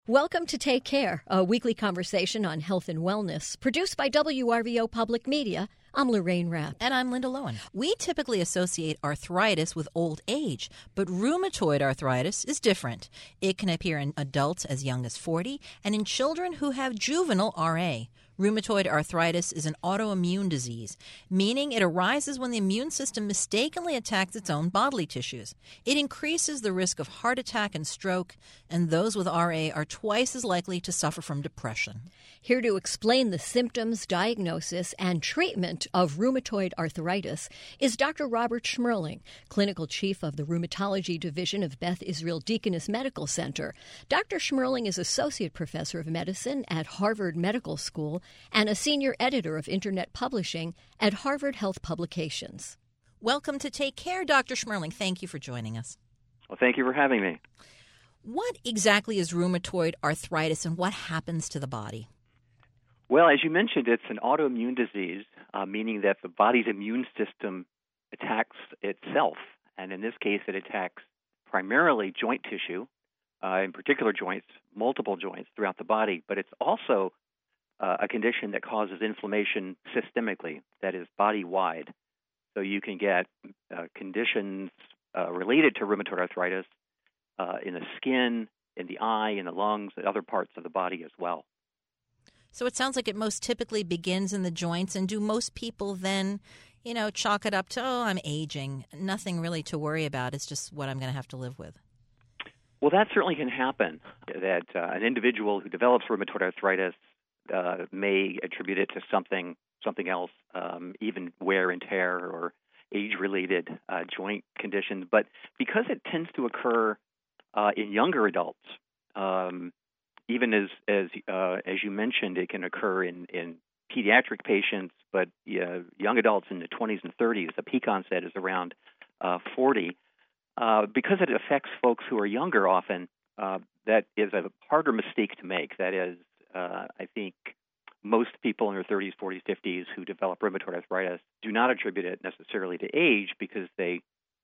Welcome to Take Care, a weekly conversation on health and wellness, produced by WRVO Public Media. I'm Lorraine Rapp. And I'm Linda Lowen. We typically associate arthritis with old age, but rheumatoid arthritis is different. It can appear in adults as young as 40 and in children who have juvenile RA. Rheumatoid arthritis is an autoimmune disease, meaning it arises when the immune system mistakenly attacks its own bodily tissues. It increases the risk of heart attack and stroke, and those with RA are twice as likely to suffer from depression. Here to explain the symptoms, diagnosis, and treatment of rheumatoid arthritis is Dr. Robert Schmerling, Clinical Chief of the Rheumatology Division of Beth Israel Deaconess Medical Center. Dr. Schmerling is Associate Professor of Medicine at Harvard Medical School and a Senior Editor of Internet Publishing at Harvard Health Publications. Welcome to Take Care, Dr. Schmerling. Thank you for joining us. Well, thank you for having me. What exactly is rheumatoid arthritis and what happens to the body? Well, as you mentioned, it's an autoimmune disease, meaning that the body's immune system attacks itself. And in this case, it attacks primarily joint tissue, in particular joints, multiple joints throughout the body. But it's also a condition that causes inflammation systemically, that is body-wide. So you can get conditions related to rheumatoid arthritis in the skin, in the eye, in the lungs, and other parts of the body as well. So it sounds like it most typically begins in the joints, and do most people then, chalk it up to, I'm aging, nothing really to worry about, it's just what I'm going to have to live with? Well, that certainly can happen, that an individual who develops rheumatoid arthritis may attribute it to something else, even wear and tear or age-related joint conditions. But because it tends to occur in younger adults, even as you mentioned, it can occur in pediatric patients, but young adults in the 20s and 30s. The peak onset is around 40. Because it affects folks who are younger often, that is a harder mistake to make. That is, I think most people in their 30s, 40s, 50s who develop rheumatoid arthritis do not attribute it necessarily to age because they're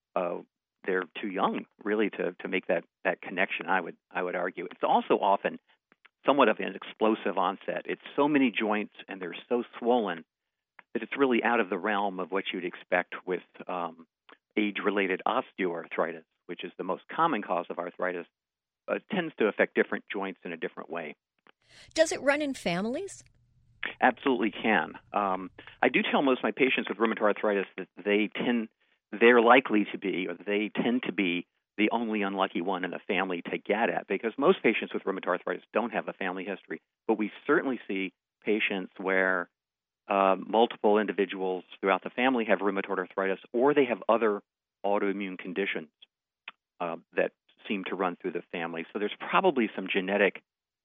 too young, really, to make that connection. I would argue it's also often somewhat of an explosive onset. It's so many joints and they're so swollen that it's really out of the realm of what you'd expect with age-related osteoarthritis, which is the most common cause of arthritis. It tends to affect different joints in a different way. Does it run in families? Absolutely can. I do tell most of my patients with rheumatoid arthritis that they're likely to be, or they tend to be, the only unlucky one in the family to get it, because most patients with rheumatoid arthritis don't have a family history. But we certainly see patients where multiple individuals throughout the family have rheumatoid arthritis, or they have other autoimmune conditions that seem to run through the family. So there's probably some genetic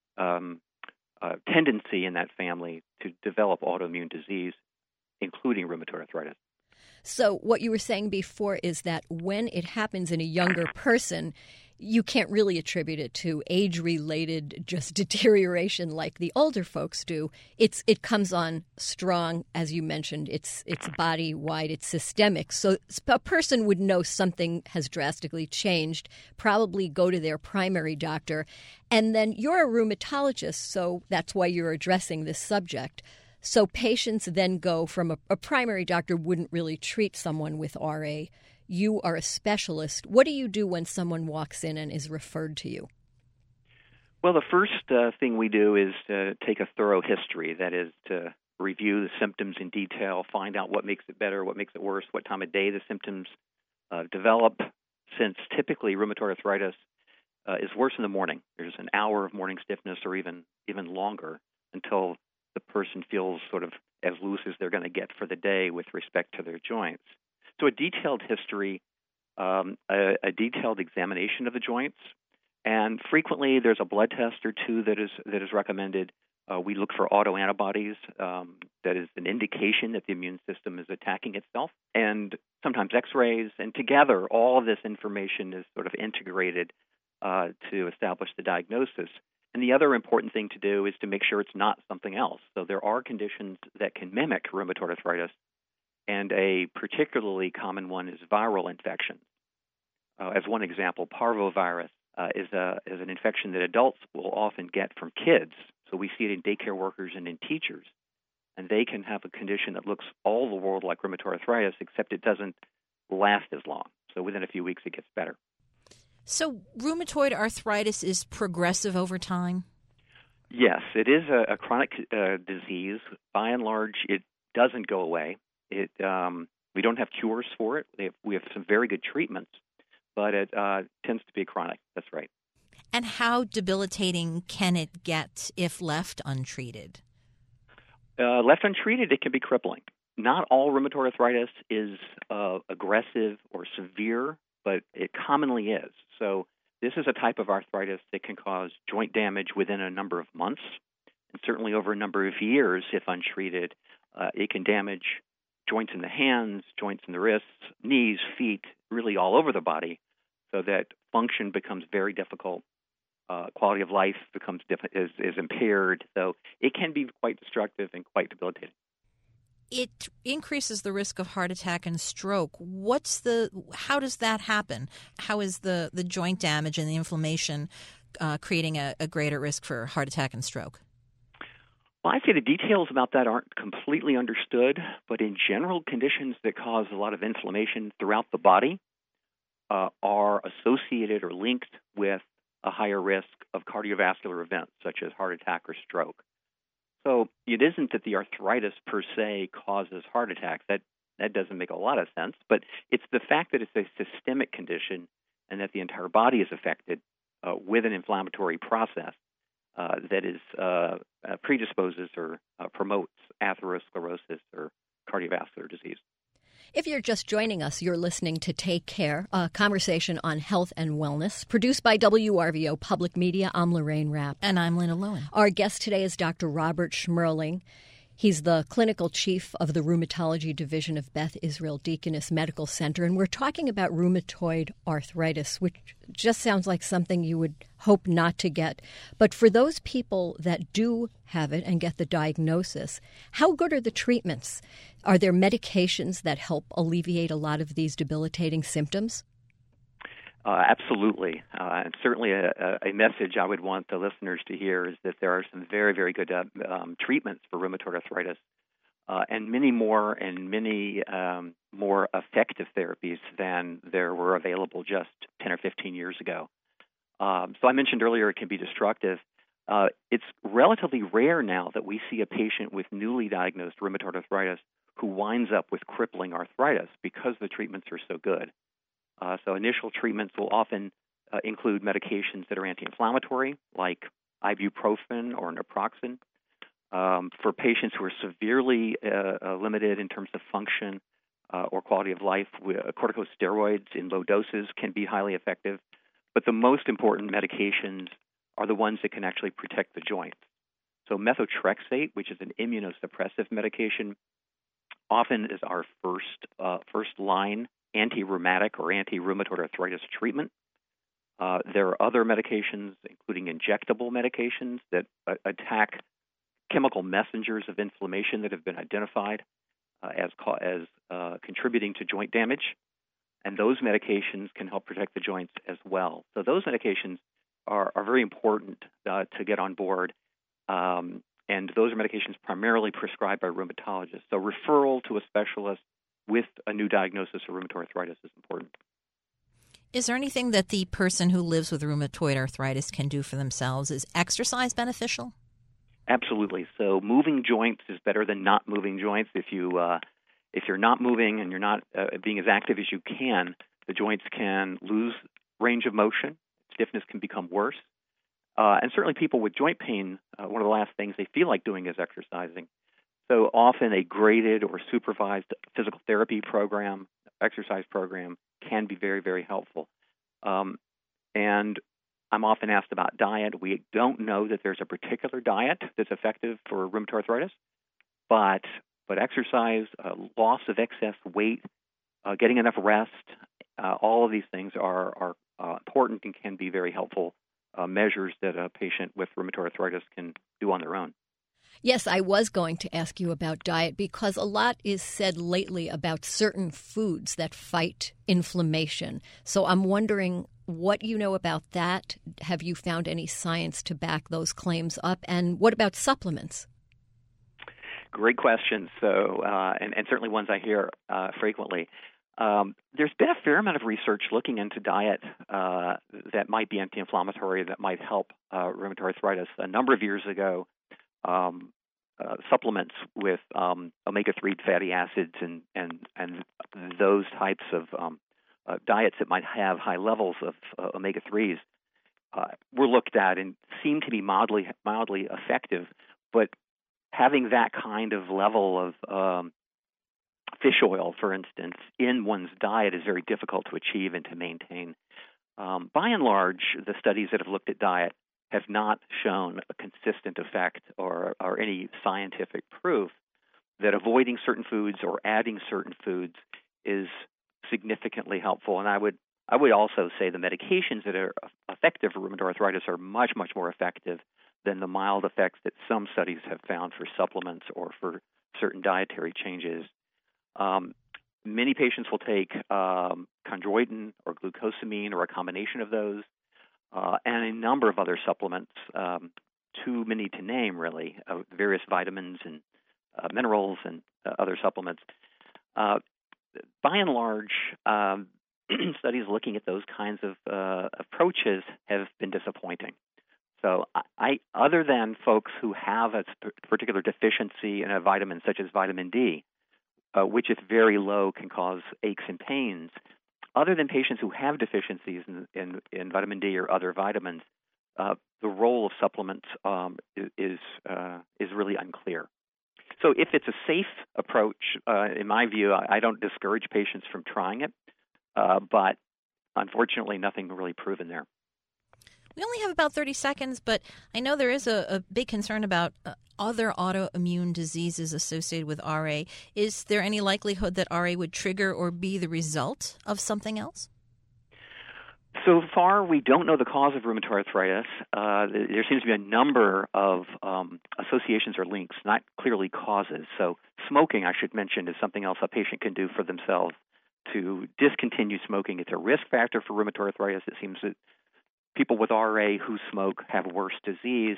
tendency in that family to develop autoimmune disease, including rheumatoid arthritis. So what you were saying before is that when it happens in a younger person, you can't really attribute it to age-related just deterioration like the older folks do. It comes on strong, as you mentioned. It's body-wide, it's systemic. So a person would know something has drastically changed, probably go to their primary doctor. And then you're a rheumatologist, so that's why you're addressing this subject. So patients then go from a primary doctor wouldn't really treat someone with RA. You are a specialist. What do you do when someone walks in and is referred to you? Well, the first thing we do is to take a thorough history. That is to review the symptoms in detail, find out what makes it better, what makes it worse, what time of day the symptoms develop, since typically rheumatoid arthritis is worse in the morning. There's an hour of morning stiffness or even longer until the person feels sort of as loose as they're going to get for the day with respect to their joints. So a detailed history, a detailed examination of the joints, and frequently there's a blood test or two that is recommended. We look for autoantibodies. That is an indication that the immune system is attacking itself, and sometimes X-rays. And together, all of this information is sort of integrated to establish the diagnosis. And the other important thing to do is to make sure it's not something else. So there are conditions that can mimic rheumatoid arthritis, and a particularly common one is viral infection. As one example, parvovirus is an infection that adults will often get from kids. So we see it in daycare workers and in teachers. And they can have a condition that looks all the world like rheumatoid arthritis, except it doesn't last as long. So within a few weeks, it gets better. So rheumatoid arthritis is progressive over time? Yes, it is a chronic disease. By and large, it doesn't go away. We don't have cures for it. We have some very good treatments, but it tends to be chronic. That's right. And how debilitating can it get if left untreated? Left untreated, it can be crippling. Not all rheumatoid arthritis is aggressive or severe, but it commonly is. So this is a type of arthritis that can cause joint damage within a number of months, and certainly over a number of years if untreated. It can damage joints in the hands, joints in the wrists, knees, feet, really all over the body, so that function becomes very difficult. Quality of life is impaired, so it can be quite destructive and quite debilitating. It increases the risk of heart attack and stroke. How does that happen? How is the joint damage and the inflammation creating a greater risk for heart attack and stroke? Well, I'd say the details about that aren't completely understood, but in general, conditions that cause a lot of inflammation throughout the body are associated or linked with a higher risk of cardiovascular events, such as heart attack or stroke. So it isn't that the arthritis per se causes heart attacks. That doesn't make a lot of sense, but it's the fact that it's a systemic condition and that the entire body is affected with an inflammatory process that is predisposes or promotes atherosclerosis or cardiovascular disease. If you're just joining us, you're listening to Take Care, a conversation on health and wellness, produced by WRVO Public Media. I'm Lorraine Rapp. And I'm Lena Lowen. Our guest today is Dr. Robert Schmerling. He's the clinical chief of the rheumatology division of Beth Israel Deaconess Medical Center, and we're talking about rheumatoid arthritis, which just sounds like something you would hope not to get. But for those people that do have it and get the diagnosis, how good are the treatments? Are there medications that help alleviate a lot of these debilitating symptoms? Absolutely. And certainly a message I would want the listeners to hear is that there are some very, very good treatments for rheumatoid arthritis and many more more effective therapies than there were available just 10 or 15 years ago. So I mentioned earlier it can be destructive. It's relatively rare now that we see a patient with newly diagnosed rheumatoid arthritis who winds up with crippling arthritis because the treatments are so good. So initial treatments will often include medications that are anti-inflammatory, like ibuprofen or naproxen. For patients who are severely limited in terms of function or quality of life, corticosteroids in low doses can be highly effective. But the most important medications are the ones that can actually protect the joints. So methotrexate, which is an immunosuppressive medication, often is our first line anti-rheumatic or anti-rheumatoid arthritis treatment. There are other medications, including injectable medications, that attack chemical messengers of inflammation that have been identified as contributing to joint damage. And those medications can help protect the joints as well. So those medications are very important to get on board. And those are medications primarily prescribed by rheumatologists. So referral to a specialist with a new diagnosis of rheumatoid arthritis is important. Is there anything that the person who lives with rheumatoid arthritis can do for themselves? Is exercise beneficial? Absolutely. So moving joints is better than not moving joints. If you're not moving and you're not being as active as you can, the joints can lose range of motion. Stiffness can become worse. And certainly people with joint pain, one of the last things they feel like doing is exercising. So often a graded or supervised physical therapy program, exercise program, can be very, very helpful. And I'm often asked about diet. We don't know that there's a particular diet that's effective for rheumatoid arthritis, but exercise, loss of excess weight, getting enough rest, all of these things are important and can be very helpful measures that a patient with rheumatoid arthritis can do on their own. Yes, I was going to ask you about diet because a lot is said lately about certain foods that fight inflammation. So I'm wondering what you know about that? Have you found any science to back those claims up? And what about supplements? Great question. So, and certainly ones I hear frequently. There's been a fair amount of research looking into diet that might be anti-inflammatory, that might help rheumatoid arthritis. A number of years ago, supplements with omega-3 fatty acids and those types of diets that might have high levels of omega-3s were looked at and seemed to be mildly effective. But having that kind of level of fish oil, for instance, in one's diet is very difficult to achieve and to maintain. By and large, the studies that have looked at diet have not shown a consistent effect or any scientific proof that avoiding certain foods or adding certain foods is significantly helpful. And I would also say the medications that are effective for rheumatoid arthritis are much, much more effective than the mild effects that some studies have found for supplements or for certain dietary changes. Many patients will take chondroitin or glucosamine or a combination of those, and a number of other supplements, too many to name, really, various vitamins and minerals and other supplements. By and large, studies looking at those kinds of approaches have been disappointing. So other than folks who have a particular deficiency in a vitamin such as vitamin D, which if very low can cause aches and pains, other than patients who have deficiencies in vitamin D or other vitamins, the role of supplements is really unclear. So if it's a safe approach, in my view, I don't discourage patients from trying it, but unfortunately nothing really proven there. We only have about 30 seconds, but I know there is a big concern about other autoimmune diseases associated with RA. Is there any likelihood that RA would trigger or be the result of something else? So far, we don't know the cause of rheumatoid arthritis. There seems to be a number of associations or links, not clearly causes. So smoking, I should mention, is something else a patient can do for themselves to discontinue smoking. It's a risk factor for rheumatoid arthritis. It seems that people with RA who smoke have worse disease.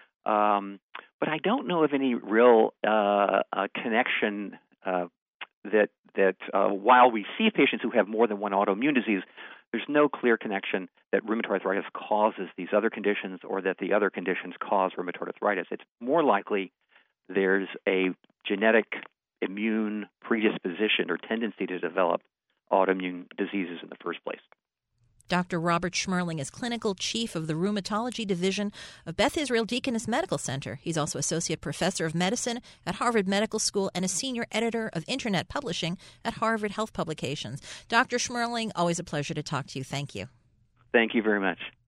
But I don't know of any real connection that while we see patients who have more than one autoimmune disease, there's no clear connection that rheumatoid arthritis causes these other conditions or that the other conditions cause rheumatoid arthritis. It's more likely there's a genetic immune predisposition or tendency to develop autoimmune diseases in the first place. Dr. Robert Schmerling is clinical chief of the rheumatology division of Beth Israel Deaconess Medical Center. He's also associate professor of medicine at Harvard Medical School and a senior editor of Internet Publishing at Harvard Health Publications. Dr. Schmerling, always a pleasure to talk to you. Thank you. Thank you very much.